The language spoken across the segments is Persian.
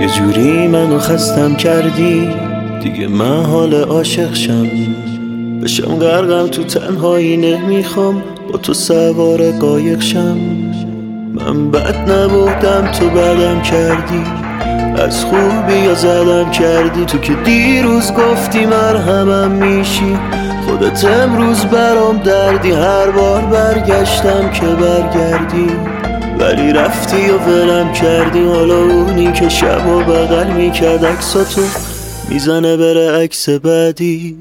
یه جوری منو خستم کردی، دیگه من حال عاشق شم، بشم غرقم تو تنهایی. نمیخوام با تو سوار قایق شم. من بد نبودم تو بدم کردی، از خوبی یا زدم کردی. تو که دیروز گفتی مرهمم میشی، خودت امروز برام دردی. هر بار برگشتم که برگردی، ولی رفتی و ولم کردی. حالا اونی که شب و بغل میکرد عکساتو میزنه بره عکس بعدی.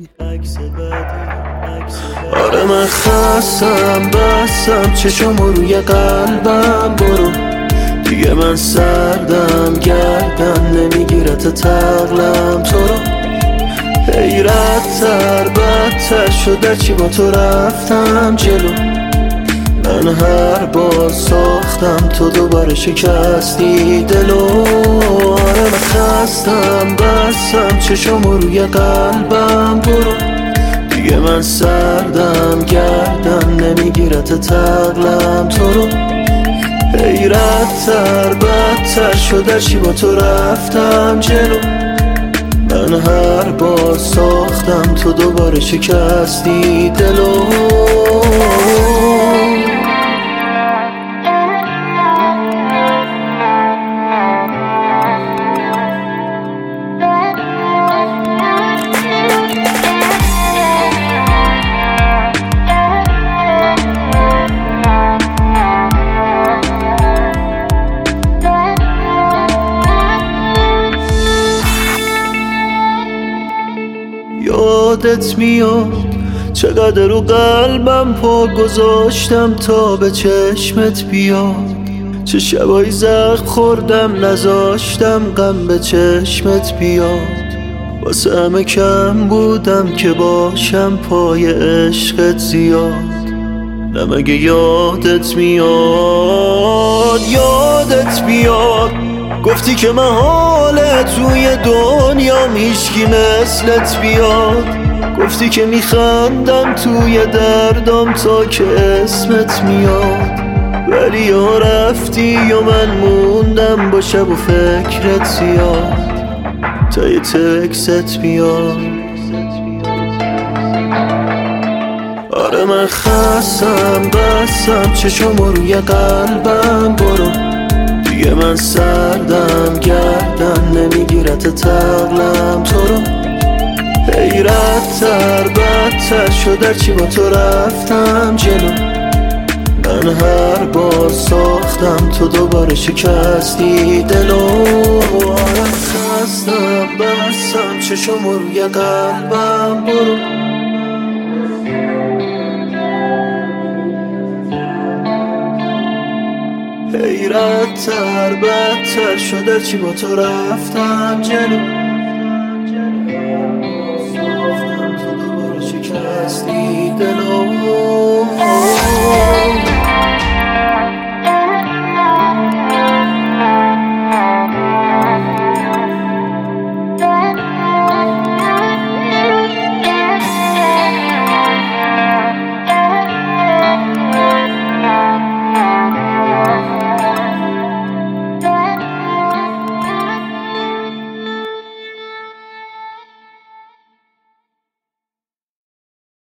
آره من خستم بستم چشمو روی قلبم. برو دیگه من سردم، گردن نمیگیرت تقلم. تو رو حیرت تر بدتر شده چی با تو رفتم جلو. من هر بار ساختم تو دوباره شکستی دلو. آره من خستم بستم چشمو روی قلبم. برو دیگه من سردم، گردن نمیگیرت تقلم. تو رو حیرت تر بدتر شده چی با تو رفتم جلو. من هر بار ساختم تو دوباره شکستی دلو. یادت میاد چقدر رو قلبم پا گذاشتم تا به چشمت بیاد. چه شبایی زخم خوردم نذاشتم غم به چشمت بیاد. واسه همه کم بودم که باشم پای عشقت زیاد. نه مگه یادت میاد یادت بیاد گفتی که محاله توی دنیام هیچکی مثلت بیاد. گفتی که میخندم توی دردم تا که اسمت میاد. ولی یا رفتی یا من موندم با شب و فکرت زیاد تا یه تکست بیاد. آره من خستم بستم چشمو روی قلبم. برو دیگه من سردم، گردن نمیگیرت تقلم. تو رو حیرت تر بدتر شده چی با تو رفتم جلو. من هر بار ساختم تو دوباره شکستی دلو. آره خستم بستم چشمو روی قلبم. برو حیرت تر بدتر شده چی با تو رفتم جلو.